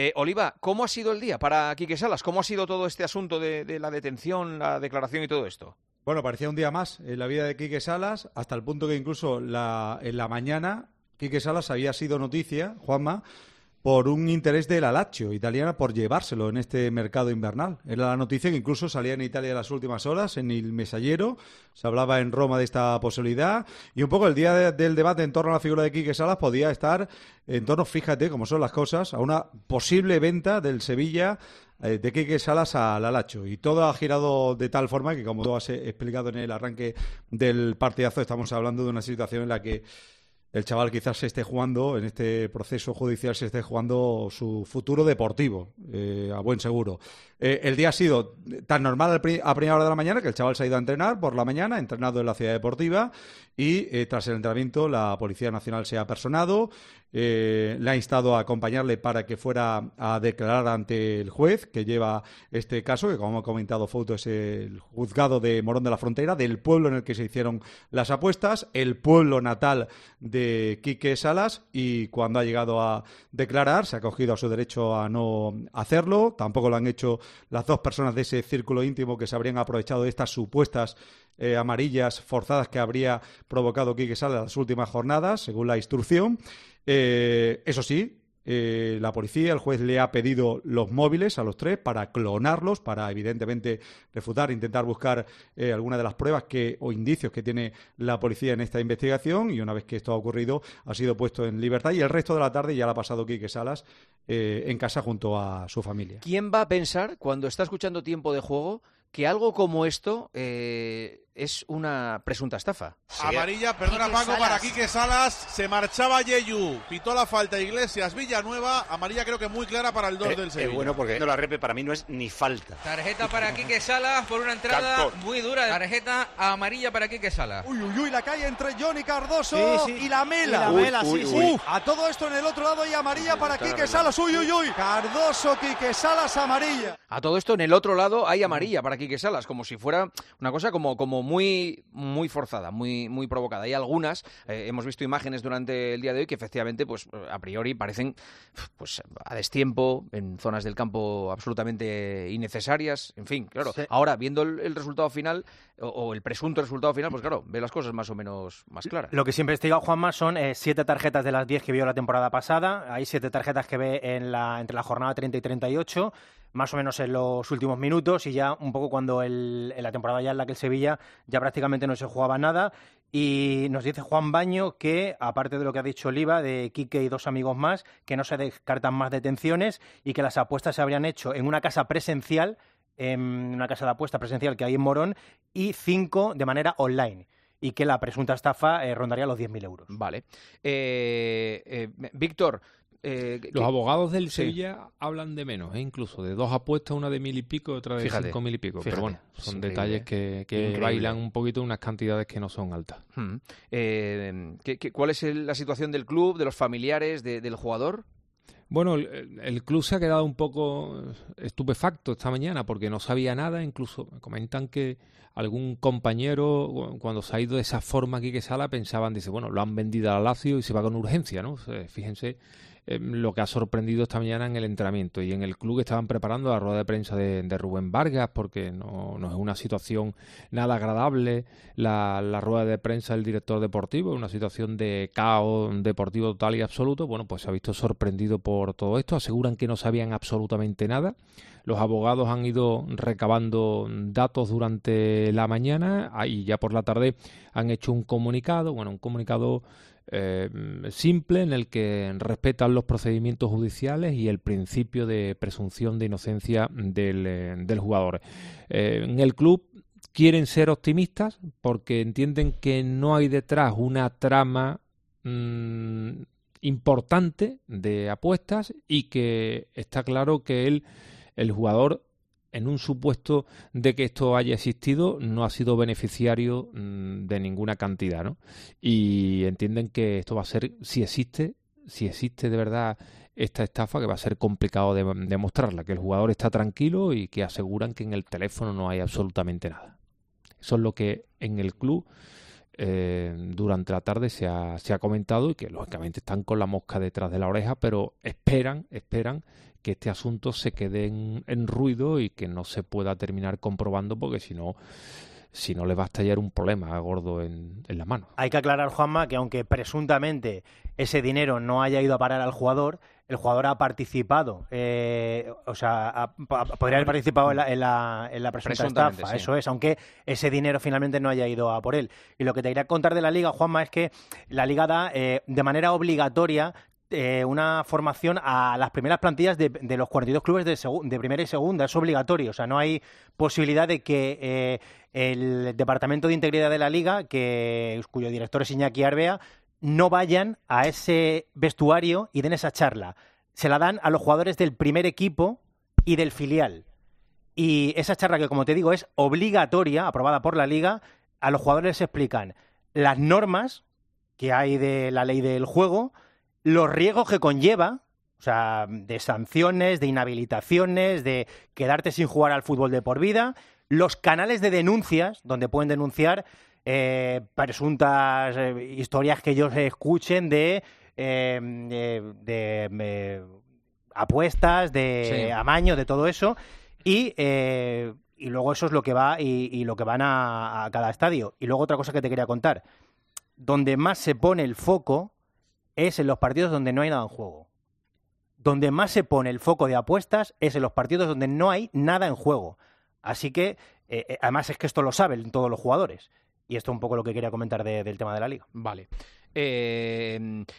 Oliva, ¿cómo ha sido el día para Quique Salas? ¿Cómo ha sido todo este asunto de la detención, la declaración y todo esto? Bueno, parecía un día más en la vida de Quique Salas, hasta el punto que incluso en la mañana Quique Salas había sido noticia, Juanma, por un interés de la Lazio italiana por llevárselo en este mercado invernal. Era la noticia que incluso salía en Italia en las últimas horas, en El Messaggero, se hablaba en Roma de esta posibilidad, y un poco el día del debate en torno a la figura de Quique Salas podía estar en torno, fíjate cómo son las cosas, a una posible venta del Sevilla de Quique Salas a la Lazio. Y todo ha girado de tal forma que, como tú has explicado en el arranque del partidazo, estamos hablando de una situación en la que el chaval quizás se esté jugando, en este proceso judicial, se esté jugando su futuro deportivo, a buen seguro. El día ha sido tan normal a primera hora de la mañana que el chaval se ha ido a entrenar por la mañana, ha entrenado en la ciudad deportiva y tras el entrenamiento la Policía Nacional se ha personado, le ha instado a acompañarle para que fuera a declarar ante el juez que lleva este caso, que como ha comentado Fouto es el juzgado de Morón de la Frontera, del pueblo en el que se hicieron las apuestas, el pueblo natal de Quique Salas, y cuando ha llegado a declarar se ha acogido a su derecho a no hacerlo. Tampoco lo han hecho las dos personas de ese círculo íntimo que se habrían aprovechado de estas supuestas amarillas forzadas que habría provocado Quique Salas en las últimas jornadas, según la instrucción. Eso sí, la policía, el juez le ha pedido los móviles a los tres para clonarlos, para evidentemente refutar, intentar buscar alguna de las pruebas o indicios que tiene la policía en esta investigación, y una vez que esto ha ocurrido ha sido puesto en libertad y el resto de la tarde ya la ha pasado Quique Salas en casa junto a su familia. ¿Quién va a pensar cuando está escuchando Tiempo de Juego que algo como esto es una presunta estafa? Sí. Amarilla, perdona Paco, para Quique Salas. Se marchaba Yeyu, pitó la falta Iglesias, Villanueva. Amarilla creo que muy clara para el 2 del Sevilla. Bueno, porque no, la repe para mí no es ni falta. Tarjeta para Quique Salas por una entrada muy dura. Tarjeta amarilla para Quique Salas. Uy, la calle entre Johnny Cardoso y la Mela. A todo esto en el otro lado hay amarilla para Quique Salas. Uy. Cardoso, Quique Salas, amarilla. A todo esto en el otro lado hay amarilla para Quique Salas, como si fuera una cosa como muy forzada, muy provocada. Hay algunas, hemos visto imágenes durante el día de hoy que efectivamente, pues a priori parecen pues a destiempo, en zonas del campo absolutamente innecesarias, en fin, claro. Sí. Ahora, viendo el resultado final, o el presunto resultado final, pues claro, ve las cosas más o menos más claras. Lo que se ha investigado, Juanma, son 7 tarjetas de las 10 que vio la temporada pasada. Hay 7 tarjetas que ve entre la jornada 30 y 38, más o menos en los últimos minutos, y ya un poco cuando en la temporada ya en la que el Sevilla ya prácticamente no se jugaba nada. Y nos dice Juan Baño que, aparte de lo que ha dicho Oliva, de Quique y 2 amigos más, que no se descartan más detenciones y que las apuestas se habrían hecho en una casa presencial, en una casa de apuesta presencial que hay en Morón, y 5 de manera online, y que la presunta estafa rondaría los 10.000 euros. Vale. Víctor, los abogados del Sevilla hablan de menos, incluso de 2 apuestas, una de 1.000 y pico, otra de 5.000 y pico. Pero bueno, son detalles que bailan un poquito unas cantidades que no son altas. ¿Cuál es la situación del club, de los familiares, del jugador? Bueno, el club se ha quedado un poco estupefacto esta mañana porque no sabía nada. Incluso comentan que algún compañero, cuando se ha ido de esa forma aquí que Sala, pensaban, dice, bueno, lo han vendido a la Lazio y se va con urgencia, ¿no? Fíjense lo que ha sorprendido esta mañana en el entrenamiento. Y en el club estaban preparando la rueda de prensa de Rubén Vargas, porque no es una situación nada agradable la rueda de prensa del director deportivo, una situación de caos deportivo total y absoluto. Bueno, pues se ha visto sorprendido por todo esto. Aseguran que no sabían absolutamente nada. Los abogados han ido recabando datos durante la mañana y ya por la tarde han hecho un comunicado, simple, en el que respetan los procedimientos judiciales y el principio de presunción de inocencia del jugador. En el club quieren ser optimistas porque entienden que no hay detrás una trama importante de apuestas y que está claro que el jugador, en un supuesto de que esto haya existido, no ha sido beneficiario de ninguna cantidad, ¿no? Y entienden que esto va a ser, si existe de verdad esta estafa, que va a ser complicado de demostrarla, que el jugador está tranquilo y que aseguran que en el teléfono no hay absolutamente nada. Eso es lo que en el club durante la tarde se ha comentado, y que lógicamente están con la mosca detrás de la oreja, pero esperan que este asunto se quede en ruido y que no se pueda terminar comprobando, porque si no le va a estallar un problema gordo en la mano. Hay que aclarar, Juanma, que aunque presuntamente ese dinero no haya ido a parar al jugador, el jugador ha participado, podría haber participado en la presunta estafa, sí. Eso es, aunque ese dinero finalmente no haya ido a por él. Y lo que te quería contar de la Liga, Juanma, es que la Liga da de manera obligatoria una formación a las primeras plantillas de los 42 clubes de primera y segunda. Es obligatorio, o sea, no hay posibilidad de que el Departamento de Integridad de la Liga, cuyo director es Iñaki Arbea, no vayan a ese vestuario y den esa charla. Se la dan a los jugadores del primer equipo y del filial. Y esa charla, que como te digo es obligatoria, aprobada por la Liga, a los jugadores les explican las normas que hay de la ley del juego, los riesgos que conlleva, o sea, de sanciones, de inhabilitaciones, de quedarte sin jugar al fútbol de por vida, los canales de denuncias, donde pueden denunciar presuntas historias que ellos escuchen de apuestas, de amaños, de todo eso, y luego eso es lo que va y lo que van a cada estadio. Y luego otra cosa que te quería contar, donde más se pone el foco es en los partidos donde no hay nada en juego. Donde más se pone el foco de apuestas es en los partidos donde no hay nada en juego. Así que, además es que esto lo saben todos los jugadores. Y esto es un poco lo que quería comentar del tema de la Liga. Vale.